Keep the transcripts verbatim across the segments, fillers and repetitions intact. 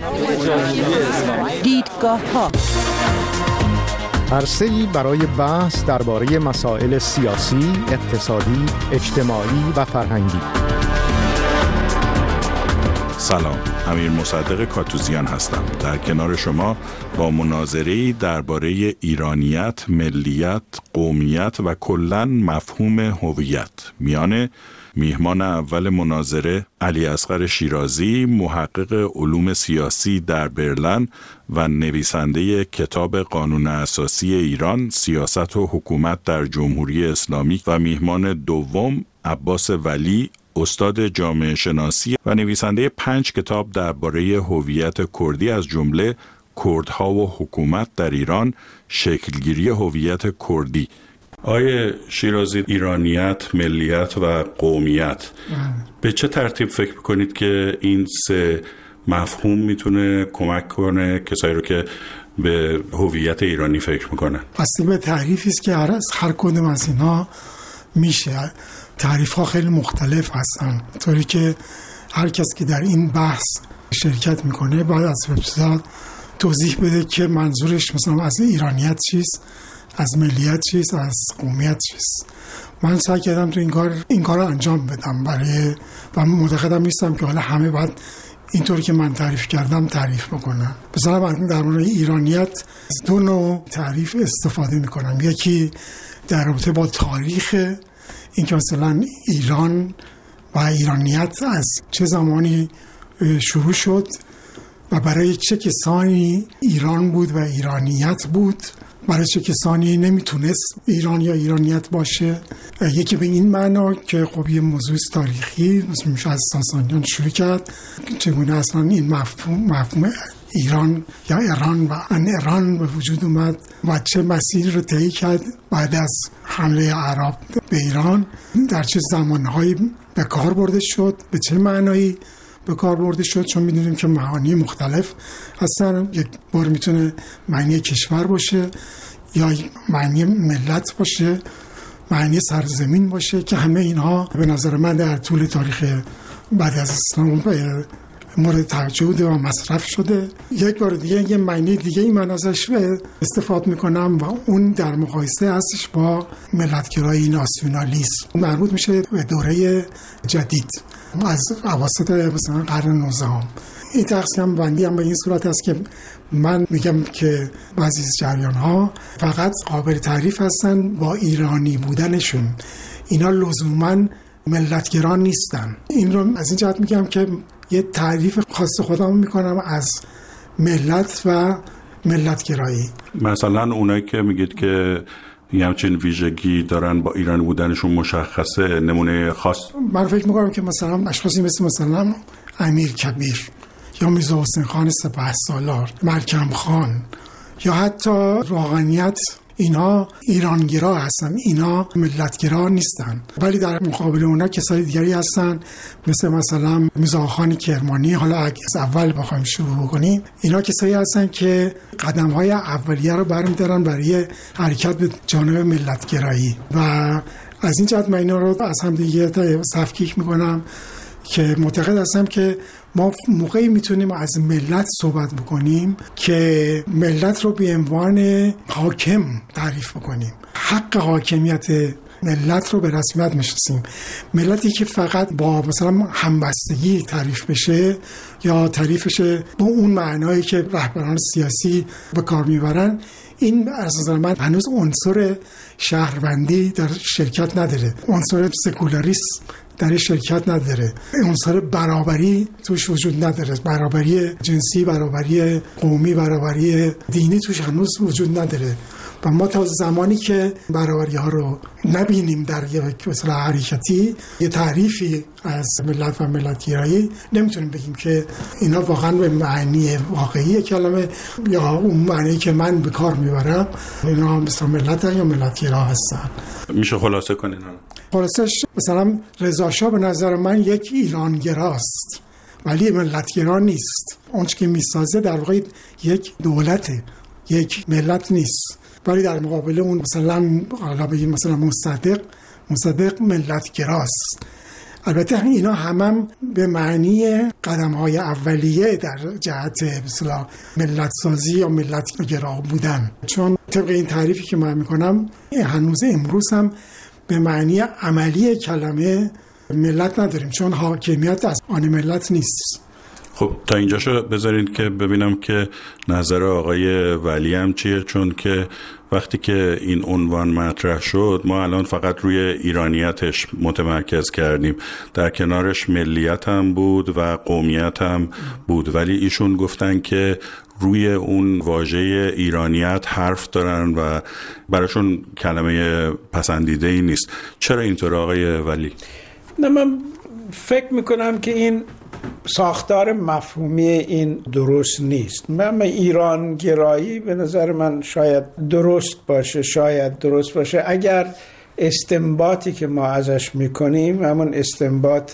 دیدگاه ها، عرصه‌ای برای بحث درباره مسائل سیاسی، اقتصادی، اجتماعی و فرهنگی. سلام، امیر مصدق کاتوزیان هستم. در کنار شما با مناظره‌ای درباره ایرانیت، ملیت، قومیت و کلاً مفهوم هویت میان میهمان اول مناظره علی اصغر شیرازی، محقق علوم سیاسی در برلین و نویسنده کتاب قانون اساسی ایران، سیاست و حکومت در جمهوری اسلامی، و میهمان دوم عباس ولی، استاد جامعه شناسی و نویسنده پنج کتاب درباره هویت کردی، از جمله کردها و حکومت در ایران، شکلگیری هویت کردی. آیه شیرازی، ایرانیت، ملیت و قومیت، به چه ترتیب فکر میکنید که این سه مفهوم میتونه کمک کنه کسایی رو که به هویت ایرانی فکر میکنن؟ اصلا به تعریفی است که هر از هر کدوم از اینا میشه. تعریف ها خیلی مختلف هستن، طوری که هر کس که در این بحث شرکت میکنه باید از ابتدا توضیح بده که منظورش مثلا از ایرانیت چیست، از ملیت چیست، از قومیت چیست. من سعی کردم تو این کار این کار رو انجام بدم برای و معتقدم نیستم که حالا همه باید اینطوری که من تعریف کردم تعریف بکنم. مثلا من در مورد ایرانیت از دو نوع تعریف استفاده میکنم. یکی در رابطه با تاریخ، اینکه مثلا ایران و ایرانیت از چه زمانی شروع شد و برای چه کسانی ایران بود و ایرانیت بود، برای چه کسانی نمیتونست ایران یا ایرانیت باشه. یکی به این معنا که خب یه موضوع تاریخی مثل میشه از ساسانیان شروع کرد، چگونه اصلا این مفهوم مفهوم ایران یا ایران و ان ایران به وجود اومد و چه مسیر رو طی کرد بعد از حمله عرب به ایران، در چه زمانهایی به کار برده شد، به چه معنایی به کار برده شد. چون میدونیم که معانی مختلف هستن. یک بار میتونه معنی کشور باشه یا معنی ملت باشه، معنی سرزمین باشه، که همه اینها به نظر من در طول تاریخ بعد از اسلام مورد توجه و مصرف شده. یک بار دیگه یه معنی دیگه ای من ازش استفاده میکنم و اون در مقایسه هستش با ملتگرایی، ناسیونالیسم، مربوط میشه به دوره جدید از اواسط مثلا قرن نوزدهم. این تقسیم بندی هم به این صورت است که من میگم که بعضی از جریان ها فقط قابل تعریف هستن با ایرانی بودنشون، اینا لزوما ملتگران نیستن. این رو از این جهت میگم که یه تعریف خاص خودم میکنم از ملت و ملتگرایی. مثلا اونایی که میگید که یه همچین ویژگی دارن با ایرانی بودنشون مشخصه، نمونه خاص؟ من فکر میکنم که مثلا اشخاصی مثل مثلا امیر کبیر یا میرزا حسین خان سپهسالار، ملکم خان یا حتی روحانیت، اینا ایرانگرا هستن، اینا ملتگرا نیستن. ولی در مقابل اونا کسای دیگری هستن مثل مثلا میرزا خان کرمانی. حالا اگه از اول بخوایم شروع کنیم، اینا کسایی هستن که قدم‌های اولیه رو برمی‌دارن برای حرکت به جانب ملتگرایی و از این جهت من اینا رو از هم دیگه تفکیک می‌کنم که معتقد هستم که ما موقعی میتونیم از ملت صحبت بکنیم که ملت رو به عنوان حاکم تعریف بکنیم، حق حاکمیت ملت رو به رسمیت میشناسیم. ملتی که فقط با مثلا همبستگی تعریف بشه یا تعریفش با اون معنایی که رهبران سیاسی به کار میبرن، این از نظر من هنوز عنصر شهروندی در شرکت نداره، عنصر سکولاریسم در شرکت نداره، عنصر برابری توش وجود نداره، برابری جنسی، برابری قومی، برابری دینی توش هنوز وجود نداره. و ما تا زمانی که برابری ها رو نبینیم در یک مثلا حرکتی، یه تعریفی از ملت و ملتگرایی، نمیتونیم بگیم که اینا واقعا به معنی واقعی کلمه یا اون معنی که من به کار میبرم اینا مثلا ملت یا ملتگرا هستن. میشه خلاصه کنین؟ خلاصش مثلا رضا شاه به نظر من یک ایرانگراست ولی ملتگرا نیست. اون چیزی که میسازه در واقع یک دولته، یک ملت نیست. ولی در مقابل اون مثلا حالا بگیم مثلا مصدق مصدق ملتگراست. البته اینا همم به معنی قدم‌های اولیه در جهت اصلاح ملت سازی یا ملت گرا بودن، چون طبق این تعریفی که من میکنم هنوز امروز هم به معنی عملی کلمه ملت نداریم، چون حاکمیت از آن ملت نیست. خب تا اینجاشو بذارید که ببینم که نظر آقای ولی هم چیه، چون که وقتی که این عنوان مطرح شد ما الان فقط روی ایرانیتش متمرکز کردیم، در کنارش ملیت هم بود و قومیت هم بود، ولی ایشون گفتن که روی اون واژه ایرانیت حرف دارن و براشون کلمه پسندیده ای نیست. چرا اینطور آقای ولی؟ نه، من فکر میکنم که این ساختار مفهومی این درست نیست. من ایران گرایی به نظر من شاید درست باشه، شاید درست باشه اگر استنباطی که ما ازش میکنیم همون استنباط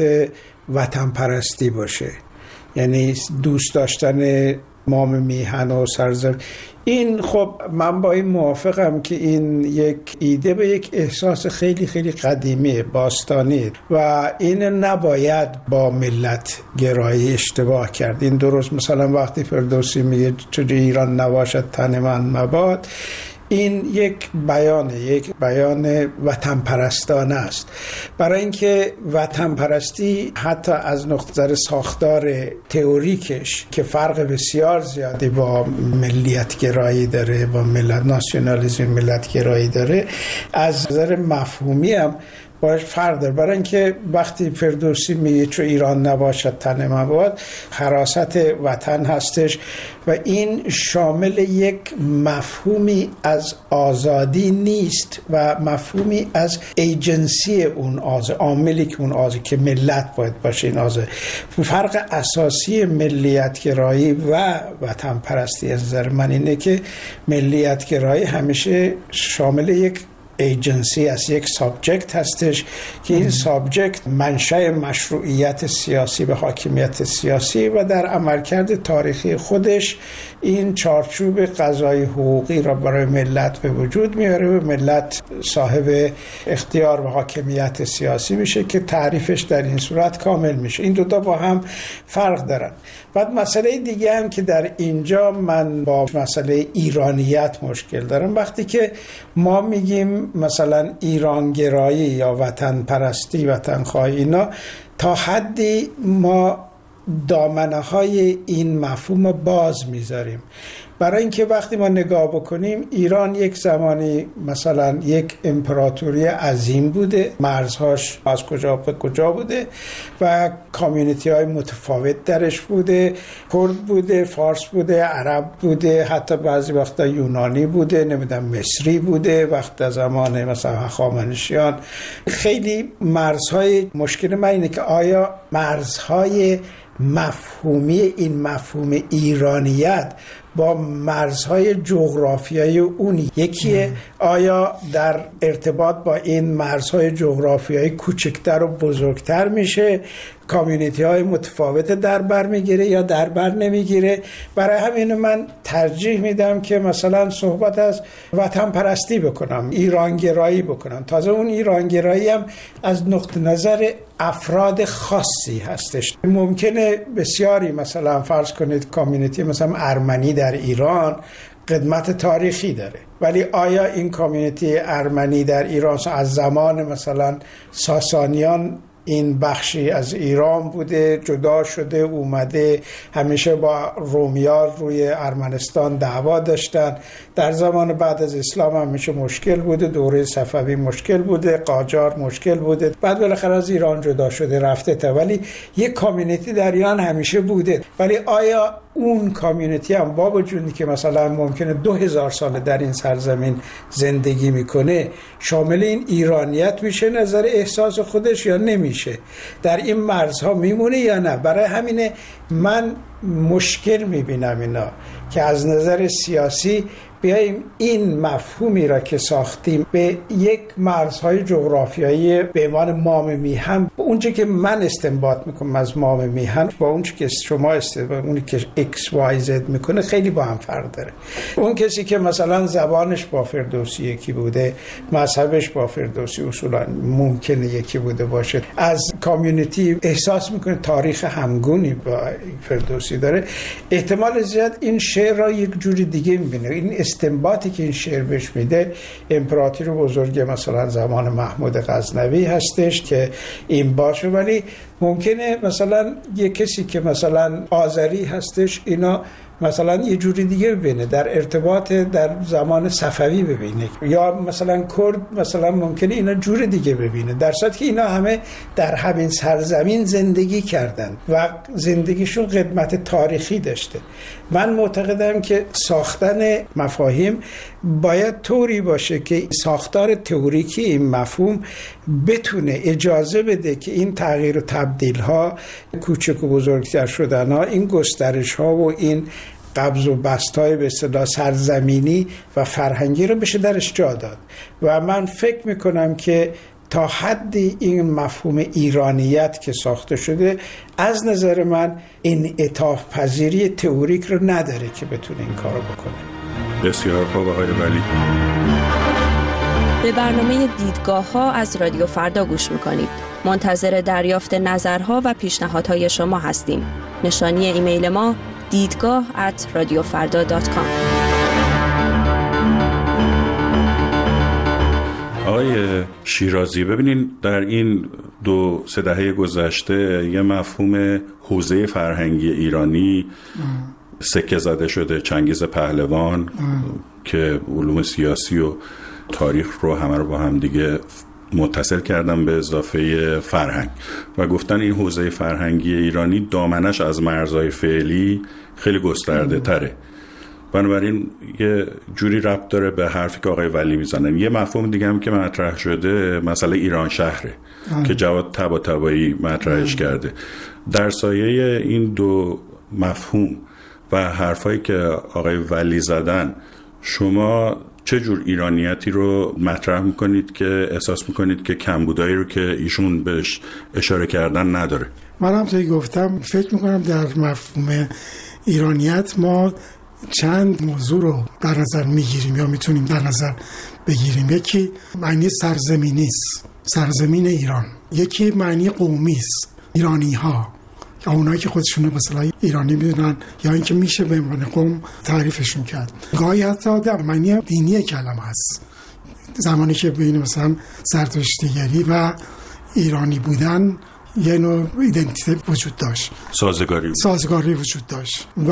وطن پرستی باشه، یعنی دوست داشتن مام میهن و سرزمین. این خب من با این موافقم که این یک ایده به یک احساس خیلی خیلی قدیمی باستانی و این نباید با ملت گرایی اشتباه کرد. این درست مثلا وقتی فردوسی میگه چجوری ایران نباشد تن من مباد، این یک بیانه، یک بیان وطن پرستانه است، برای اینکه وطن پرستی حتی از نقطه نظر ساختار تئوریکش که فرق بسیار زیادی با ملیت گرایی داره، با ملت ناسیونالیسم ملت گرایی داره، از نظر مفهومی هم باش فرق داره. برای اینکه وقتی فردوسی میگه چو ایران نباشد تن مباد، حراست وطن هستش و این شامل یک مفهومی از آزادی نیست و مفهومی از ایجنسی اون آزاد، عاملی که اون آزاد که ملت باید باشه. این آزاد فرق اساسی ملیت گرایی و وطن پرستی از نظر من اینه که ملیت گرایی همیشه شامل یک ایجنسی از یک سابجکت هستش که این سابجکت منشأ مشروعیت سیاسی و حاکمیت سیاسی و در عملکرد تاریخی خودش این چارچوب قضایی حقوقی را برای ملت به وجود میاره و ملت صاحب اختیار و حاکمیت سیاسی میشه که تعریفش در این صورت کامل میشه. این دو تا با هم فرق دارن. بعد مسئله دیگه هم که در اینجا من با مسئله ایرانیت مشکل دارم، وقتی که ما میگیم مثلا ایرانگرایی یا وطن پرستی، وطن خواهی، اینا تا حدی ما دامنه های این مفهوم باز میذاریم، برای اینکه وقتی ما نگاه بکنیم ایران یک زمانی مثلا یک امپراتوری عظیم بوده، مرزهاش از کجا به کجا بوده و کامیونیتی های متفاوت درش بوده، کرد بوده، فارس بوده، عرب بوده، حتی بعضی وقتا یونانی بوده، نمیدونم مصری بوده، وقت زمان مثلا هخامنشیان. خیلی مرزهای، مشکل من اینه که آیا مرزهای مفهومی این مفهوم ایرانیت با مرزهای جغرافیایی اون یکیه؟ آیا در ارتباط با این مرزهای جغرافیایی کوچکتر و بزرگتر میشه؟ کامیونیتی های متفاوت در بر میگیره یا در بر نمیگیره؟ برای همین من ترجیح میدم که مثلا صحبت از وطن پرستی بکنم، ایرانگرایی بکنم. تازه اون ایرانگرایی هم از نقطه نظر افراد خاصی هستش. ممکنه بسیاری مثلا فرض کنید کامیونیتی مثلا ارمنی در ایران قدمت تاریخی داره، ولی آیا این کامیونیتی ارمنی در ایران از زمان مثلا ساسانیان این بخشی از ایران بوده، جدا شده اومده، همیشه با رومیان روی ارمنستان دعوا داشتن، در زمان بعد از اسلام همیشه مشکل بوده، دوره صفوی مشکل بوده، قاجار مشکل بوده، بعد بالاخره از ایران جدا شده رفته تا، ولی یک کامیونیتی در ایران همیشه بوده. ولی آیا اون کامیونیتی هم با وجودی که مثلا ممکنه دو هزار سال در این سرزمین زندگی میکنه شامل این ایرانیت میشه نظر احساس خودش یا نمیشه؟ در این مرزها میمونه یا نه؟ برای همینه من مشکل میبینم اینا که از نظر سیاسی بیاییم این مفهومی را که ساختیم به یک مرزهای جغرافیایی به عنوان مام میهن، اونچه که من استنباط میکنم از مام میهن با اونچه که شما استنباط، اونی که ایکس وای زد میکنه خیلی با هم فرق داره. اون کسی که مثلا زبانش با فردوسی یکی بوده، مذهبش با فردوسی اصولا ممکنه یکی بوده باشه، از کامیونیتی احساس میکنه تاریخ همگونی با فردوسی داره، احتمال زیاد این شعر را یک جوری دیگه میبینه. این استنباطی که این شعر بهش میده امپراتور بزرگ مثلا زمان محمود غزنوی هستش که این باشه، ولی ممکنه مثلا یک کسی که مثلا آذری هستش اینا مثلا یه جوری دیگه ببینه، در ارتباط در زمان صفوی ببینه، یا مثلا کرد مثلا ممکنه اینا جور دیگه ببینه، در صورتی که اینا همه در همین سرزمین زندگی کردن و زندگیشون قدمت تاریخی داشته. من معتقدم که ساختن مفاهیم باید طوری باشه که ساختار تئوریکی این مفهوم بتونه اجازه بده که این تغییر و تبدیل ها، کوچک و بزرگتر شدن ها، این گسترش ها و این قبض و بست های به اصطلاح سرزمینی و فرهنگی رو بشه درش جا داد. و من فکر میکنم که تا حدی این مفهوم ایرانیت که ساخته شده از نظر من این انعطاف پذیری تئوریک رو نداره که بتونه این کارو بکنه. بسیار خوب آقای ولی. به برنامه دیدگاه ها از رادیو فردا گوش میکنید. منتظر دریافت نظرها و پیشنهادهای شما هستیم. نشانی ایمیل ما دیدگاه ات رادیو فردا دات کام. آقای شیرازی، ببینین در این دو سه دهه گذشته یه مفهوم حوزه فرهنگی ایرانی سکه زده شده، چنگیز پهلوان ام. که علوم سیاسی و تاریخ رو همه رو با هم دیگه متصل کردن به اضافه فرهنگ و گفتن این حوزه فرهنگی ایرانی دامنش از مرزهای فعلی خیلی گسترده تره. بنابراین یه جوری ربط داره به حرفی که آقای ولی میزنن. یه مفهوم دیگه هم که مطرح شده مسئله ایران شهره آه. که جواد طباطبایی مطرحش آه. کرده. در سایه این دو مفهوم و حرفایی که آقای ولی زدن، شما چه جور ایرانیتی رو مطرح میکنید که احساس میکنید که کمبودایی رو که ایشون بهش اشاره کردن نداره؟ من هم توی گفتم فکر میکنم در مفهوم ایرانیت ما چند موضوع رو در نظر میگیریم یا میتونیم در نظر بگیریم. یکی معنی سرزمینی است، سرزمین ایران. یکی معنی قومی است، ایرانی ها، یا اونایی که خودشون رو مثلا ایرانی میدونن یا اینکه میشه به عنوان قوم تعریفشون کرد. گاهی حتی در معنی دینی کلمه هست، زمانی که بین مثلا زرتشتیگری و ایرانی بودن یه نوع ایدنتیته وجود داشت، سازگاری سازگاری وجود داشت و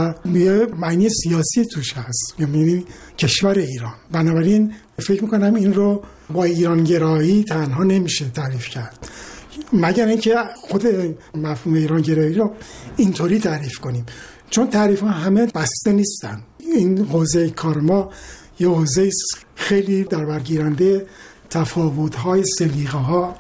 یه معنی سیاسی توش هست، یعنی کشور ایران. بنابراین فکر میکنم این رو با ایرانگرایی تنها نمیشه تعریف کرد، مگر اینکه خود مفهوم ایرانگرایی رو اینطوری تعریف کنیم، چون تعریف ها همه بسته نیستن. این حوزه کار ما یه حوزه خیلی در برگیرنده تفاوت های سلیقه ها،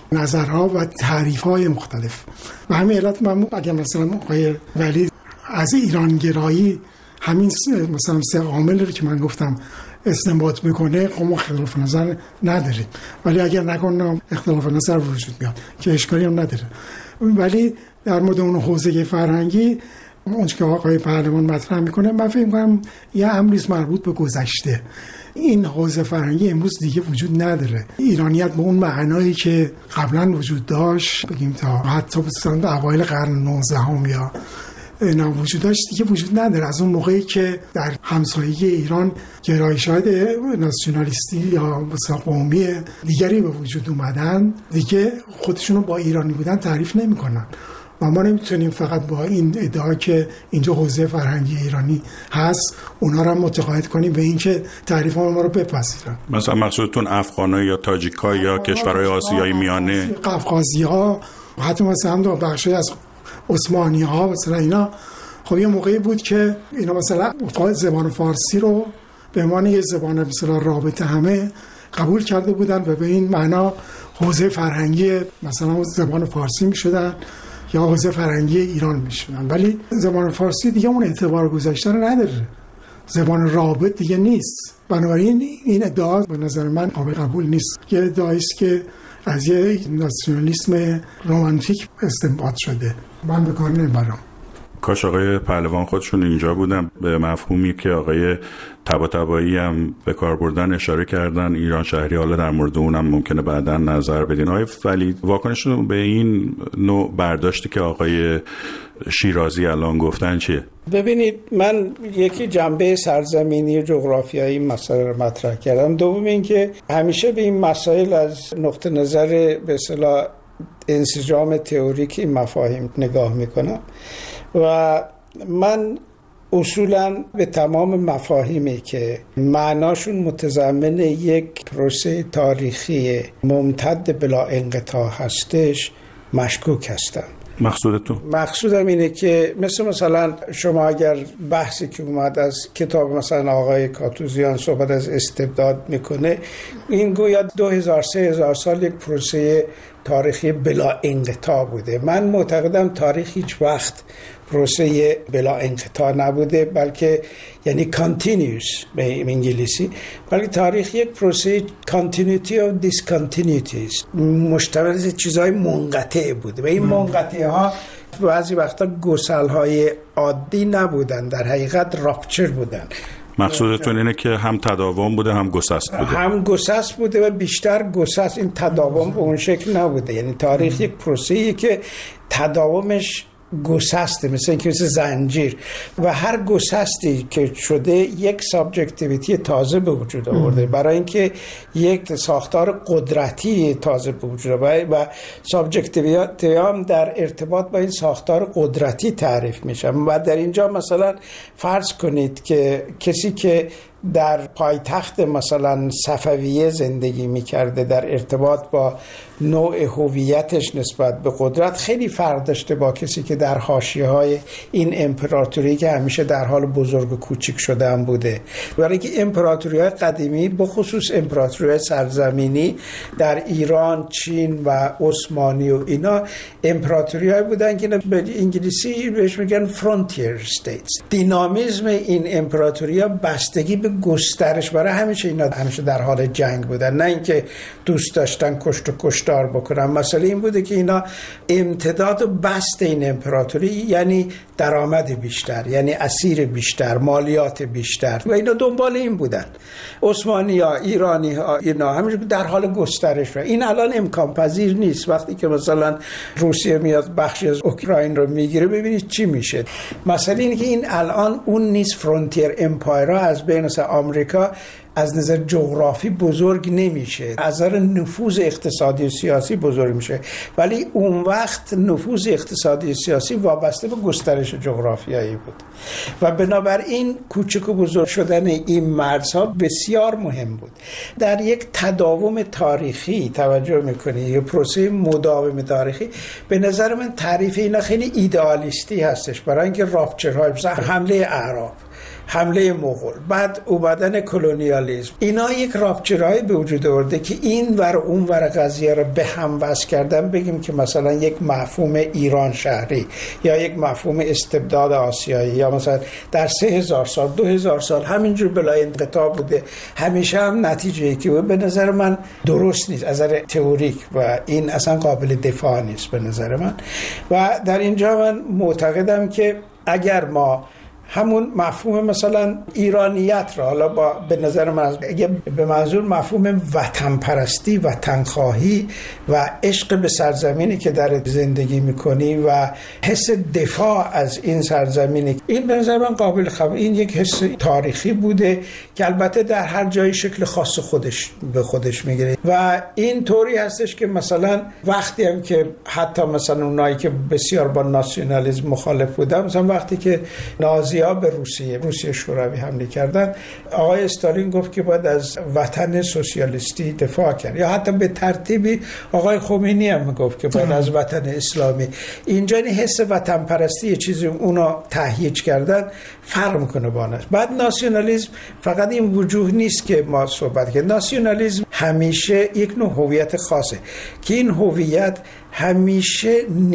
نظرها و تعریف‌های مختلف و همین علت من اگر مثلا آقای ولی از ایرانگرایی همین مثلا سه عامل رو که من گفتم استنباط میکنه، خب ما اختلاف نظر نداریم، ولی اگر نکنم اختلاف نظر وجود میاد که اشکالی هم نداره. ولی در مورد اون حوزه فرهنگی اونچه که آقای پهلوان مطرح میکنه، من فکر میکنم یه امری مربوط به گذشته. این حوزه فرهنگی امروز دیگه وجود نداره. ایرانیت به اون معنایی که قبلا وجود داشت، بگیم تا حتی مثلا اوایل قرن نوزدهم یا اینا وجود داشت، دیگه وجود نداره. از اون موقعی که در همسایگی ایران گرایشات ناسیونالیستی یا مثلا قومی دیگری به وجود اومدن، دیگه خودشونو با ایرانی بودن تعریف نمی‌کنن. و ما نمیتونیم فقط با این ادعا که اینجا حوزه فرهنگی ایرانی هست اونا رو متقاعد کنیم به اینکه تعریف ما رو بپذیرن. مثلا مقصودتون افغان‌ها یا تاجیک‌ها یا کشورهای آسیای میانه، قفقازی‌ها، حتی مثلا دو بخشی از عثمانی‌ها مثلا اینا. خب یه موقعی بود که اینا مثلا زبان فارسی رو به عنوان یه زبان مثلا رابطه همه قبول کرده بودن و به این معنا حوزه فرهنگی مثلا زبان فارسی می‌شدن یا حوزه فرهنگی ایران میشونن. ولی زبان فارسی دیگه اون اعتبار گذشته رو نداره، زبان رابط دیگه نیست. بنابراین این ادعا به نظر من قابل قبول نیست. یه ادعایی است که از یه ناسیونالیسم رمانتیک استنباط شده، من به کار نمیبرم. کاش آقای پهلوان خودشون اینجا بودن، به مفهومی که آقای طباطبایی هم به کار بردن اشاره کردن، ایران شهری، حالا در مورد اونم ممکنه بعداً نظر بدین. آقای ولی واکنشتون به این نوع برداشتی که آقای شیرازی الان گفتن چیه؟ ببینید، من یکی جنبه سرزمینی و جغرافیایی مسئله رو مطرح کردم. دوم این که همیشه به این مسائل از نقطه نظر به اصطلاح انسجام تئوریک این مفاهیم نگاه میکنم و من اصولاً به تمام مفاهیمی که معناشون متضمن یک پروسه تاریخی ممتد بلا انقطاع هستش مشکوک هستم. مقصودتون؟ مقصودم اینه که مثل مثلا شما اگر بحثی که اومد از کتاب مثلا آقای کاتوزیان صحبت از استبداد میکنه، این گویا دو هزار سه هزار سال یک پروسه تاریخی بلا انقطاع بوده. من معتقدم تاریخ هیچ وقت پروسه بلا انقطاع نبوده، بلکه یعنی continuous به انگلیسی، بلکه تاریخ یک پروسه continuity of discontinuities، مشتمل از چیزهای منقطع بوده و این منقطع ها بعضی وقتا گسل های عادی نبودن، در حقیقت راپچر بودن. مقصودتون اینه که هم تداوم بوده هم گسست بوده؟ هم گسست بوده و بیشتر گسست، این تداوم به اون شکل نبوده. یعنی تاریخ یک پروسه‌ایه که تداومش گسسته، مثل اینکه مثل زنجیر و هر گسستی که شده یک سابجکتیویتی تازه به وجود آورده، برای اینکه یک ساختار قدرتی تازه به وجود آورده و سابجکتیویتی هم در ارتباط با این ساختار قدرتی تعریف میشه. و در اینجا مثلا فرض کنید که کسی که در پایتخت مثلا صفویه زندگی میکرده در ارتباط با نوع هویتش نسبت به قدرت خیلی فرق داشته با کسی که در حاشیه‌های این امپراتوری که همیشه در حال بزرگ و کوچیک شدن بوده. برای اینکه امپراتوری‌های قدیمی به خصوص امپراتوری‌های سرزمینی در ایران، چین و عثمانی و اینا امپراتوری‌های بودن که به انگلیسی بهش میگن فرانتیر استیتس. دینامیسم این امپراتوری‌ها بستگی به گسترش، برای همیشه اینا همیشه در حال جنگ بودن، نه اینکه دوست داشتن کشت و کشتار بکنن. مسئله این بوده که اینا امتداد و بست این امپراتوری یعنی درآمد بیشتر، یعنی اسیر بیشتر، مالیات بیشتر و اینا دنبال این بودن. عثمانی ها، ایرانی ها، اینا همیشه در حال گسترش و این الان امکان پذیر نیست. وقتی که مثلا روسیه میاد بخشی از اوکراین رو میگیره، ببینید چی میشه. مسئله اینه که این الان اون نیست. فرانتیر امپایر از بین مثلا آمریکا از نظر جغرافی بزرگ نمیشه، از نظر نفوذ اقتصادی و سیاسی بزرگ میشه، ولی اون وقت نفوذ اقتصادی و سیاسی وابسته به گسترش جغرافیایی بود و بنابراین کوچک و بزرگ شدن این مرزها بسیار مهم بود. در یک تداوم تاریخی توجه میکنی، یه پروسه مداوم تاریخی، به نظر من تعریف اینا خیلی ایدئالیستی هستش، برای اینکه راپچرهای مثلا حمله اعراب، حمله مغول، بعد اومدن کلونیالیسم، اینا یک راپچرهای به وجود آورده که این ور اون ور قضیه رو به هم وصل کردن. بگیم که مثلا یک مفهوم ایران شهری یا یک مفهوم استبداد آسیایی یا مثلا در سه هزار سال دو هزار سال همینجور بلا انقطاع بوده، همیشه هم نتیجه که به نظر من درست نیست از نظر تئوریک و این اصلا قابل دفاع نیست به نظر من. و در اینجا من معتقدم که اگر ما همون مفهوم مثلا ایرانیت را، حالا با به نظر من اگه به منظور مفهوم وطن پرستی، وطن خواهی و عشق به سرزمینی که در زندگی میکنی و حس دفاع از این سرزمینی، این به نظر من قابل قبول. این یک حس تاریخی بوده که البته در هر جای شکل خاص خودش به خودش میگیره و این طوری هستش که مثلا وقتی هم که حتی مثلا اونایی که بسیار با ناسیونالیسم مخالف بودن، مثلا وقتی که نازی ها به روسیه روسیه شوروی حمله کردن، آقای استالین گفت که باید از وطن سوسیالیستی دفاع کرد، یا حتی به ترتیبی آقای خمینی هم گفت که باید از وطن اسلامی. اینجا این حس وطن پرستی یه چیزی اونا تهییج کردن فرق میکنه با ناس. بعد ناسیونالیسم فقط این وجوه نیست که ما صحبت کردیم. ناسیونالیسم همیشه یک نوع هویت خاصه که این هویت همیشه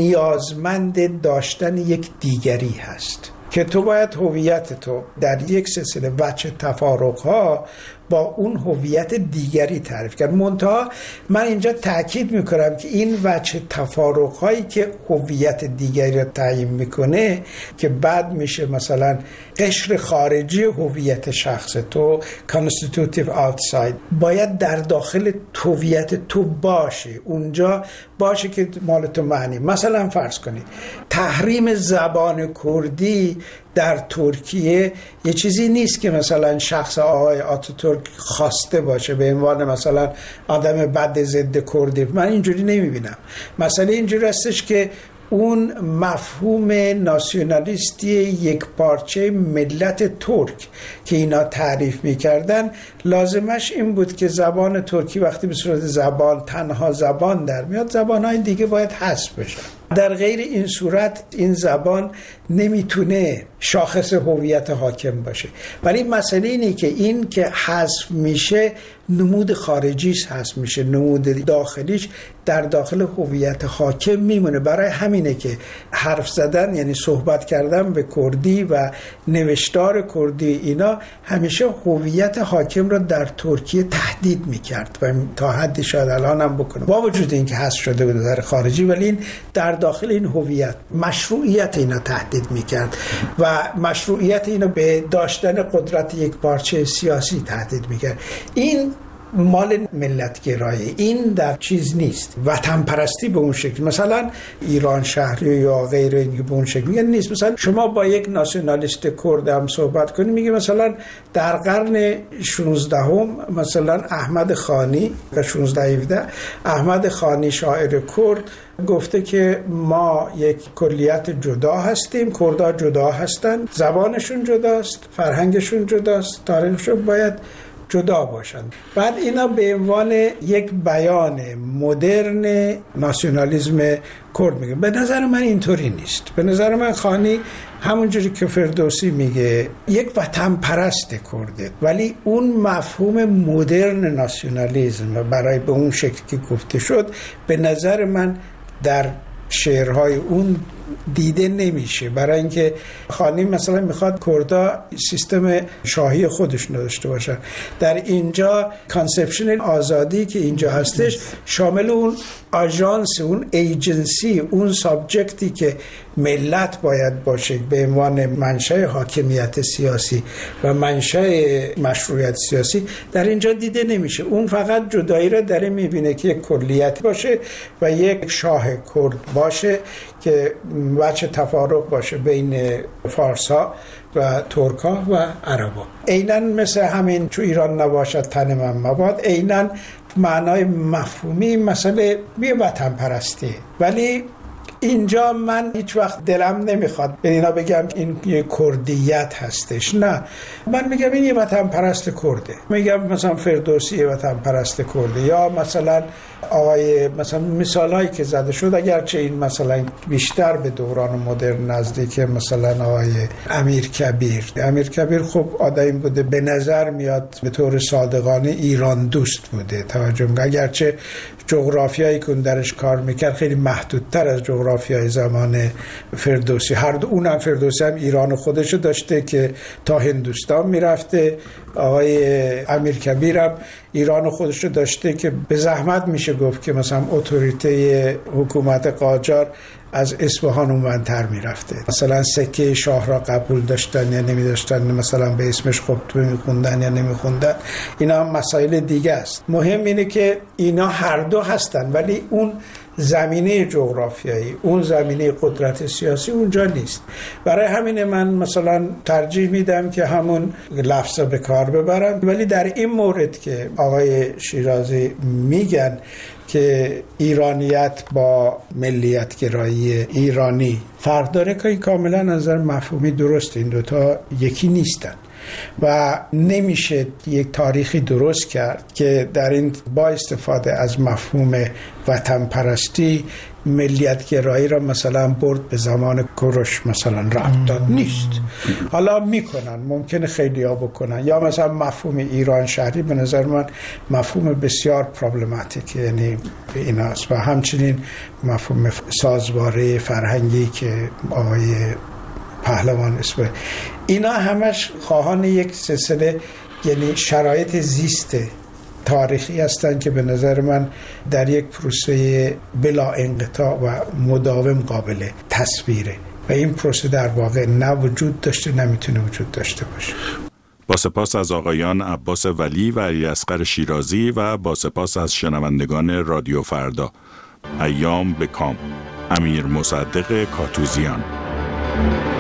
نیازمند داشتن یک دیگری هست، که تو باید هویت تو در یک سلسله وجه تفارق‌ها با اون هویت دیگری تعریف کرد. منتها من اینجا تاکید میکنم که این وجه تفارق هایی که هویت دیگری را تعیین میکنه که بعد میشه مثلا قشر خارجی هویت شخص تو، constitutive outside، باید در داخل هویت تو باشه، اونجا باشه که مال تو معنی. مثلا فرض کنید تحریم زبان کردی در ترکیه یه چیزی نیست که مثلا شخص آقای آتاتورک خواسته باشه به عنوان مثلا آدم بد ضد کردی. من اینجوری نمیبینم. مسئله اینجوری هستش که اون مفهوم ناسیونالیستی یک پارچه ملت ترک که اینا تعریف میکردن لازمش این بود که زبان ترکی وقتی به صورت زبان تنها زبان در میاد، زبانهای دیگه باید حذف بشن. در غیر این صورت این زبان نمیتونه شاخص هویت حاکم باشه. ولی مسئله اینه که این که حذف میشه نمود خارجیش حذف میشه، نمود داخلیش در داخل هویت حاکم میمونه. برای همینه که حرف زدن یعنی صحبت کردن به کردی و نوشتار کردی اینا همیشه هویت حاکم را در ترکیه تهدید میکرد و تا حدی شاید الان هم بکنه با وجود اینکه حذف شده به نظر خارجی، ولی این در داخل این هویت مشروعیت اینا تهدید میکرد و مشروعیت اینا به داشتن قدرت یک پارچه سیاسی تهدید میکرد. این مال ملتگرایی، این در چیز نیست. وطن پرستی به اون شکل مثلا ایران شهری یا غیر این به اون شکل یعنی نیست. مثلا شما با یک ناسیونالیست کرد هم صحبت کنی میگه مثلا در قرن شانزدهم مثلا احمد خانی در شانزده هفده احمد خانی شاعر کرد گفته که ما یک کلیت جدا هستیم، کردها جدا هستن، زبانشون جداست، فرهنگشون جداست، تاریخشون باید جدا باشند. بعد اینا به عنوان یک بیان مدرن ناسیونالیسم کرد میگه. به نظر من اینطوری نیست. به نظر من خانی همونجوری که فردوسی میگه یک وطن پرست کرده، ولی اون مفهوم مدرن ناسیونالیسم برای به اون شکل که گفته شد به نظر من در شعرهای اون دیده نمیشه. برای اینکه خانی مثلا میخواد کردا سیستم شاهی خودش داشته باشن. در اینجا کانسپشن آزادی که اینجا هستش شامل اون آژانس، اون ایجنسی، اون سابجکتی که ملت باید باشه به عنوان منشأ حاکمیت سیاسی و منشأ مشروعیت سیاسی در اینجا دیده نمیشه. اون فقط جدایی را داره میبینه که یک کلیت باشه و یک شاه کرد باشه که وجه تفارق باشه بین فارسا و ترکا و عربا. عیناً مثل همین تو ایران نباشد تن من مباد، عیناً معنای مفهومی مسئله بی وطن پرستی. ولی اینجا من هیچ وقت دلم نمیخواد به اینا بگم این یه کردیت هستش. نه، من میگم این یه وطن پرست کرده. میگم مثلا فردوسی یه وطن پرست کرده، یا مثلا آقای مثلا مثالایی که زده شد اگرچه این مثلا بیشتر به دوران مدرن نزدیک، مثلا آقای امیرکبیر. امیرکبیر خب آدمی بوده به نظر میاد به طور صادقانه ایران دوست بوده، توجه میکنه، اگرچه جغرافیایی که درش کار میکرد خیلی محدودتر از جغرافیای زمان فردوسی. هر دو اونم فردوسی هم ایران خودشو داشته که تا هندوستان میرفته، آقای امیرکبیر هم ایران خودشو داشته که به زحمت میشه گفت که مثلا اتوریته حکومت قاجار از اصفهان اونورتر میرفته. مثلا سکه شاه را قبول داشتن یا نمی داشتن، مثلا به اسمش خطبه میخوندن یا نمیخوندن، اینا هم مسائل دیگه است. مهم اینه که اینا هر دو هستن، ولی اون زمینه جغرافیایی، اون زمینه قدرت سیاسی اونجا نیست. برای همین من مثلا ترجیح میدم که همون لفظ به کار ببرم. ولی در این مورد که آقای شیرازی میگن که ایرانیت با ملیت گرایی ایرانی فرق داره، که کاملا نظر مفهومی درست، این دوتا یکی نیستن و نمیشه یک تاریخی درست کرد که در این با استفاده از مفهوم وطن پرستی ملیت گرایی را مثلا برد به زمان کوروش مثلا ربط داد. نیست. حالا میکنن، ممکنه خیلی ها بکنن. یا مثلا مفهوم ایران شهری به نظر من مفهوم بسیار پرابلماتیک، یعنی ایناست. و همچنین مفهوم سازواره فرهنگی که آقای پهلوان اسماعیل. اینا همش خواهان یک سلسله یعنی شرایط زیست تاریخی هستند که به نظر من در یک پروسه بلا انقطاع و مداوم قابل تصویره و این پروسه در واقع نه وجود داشته نمیتونه وجود داشته باشه. با سپاس از آقایان عباس ولی و علیاصغر شیرازی و با سپاس از شنوندگان رادیو فردا. ایام به کام. امیر مصدق کاتوزیان.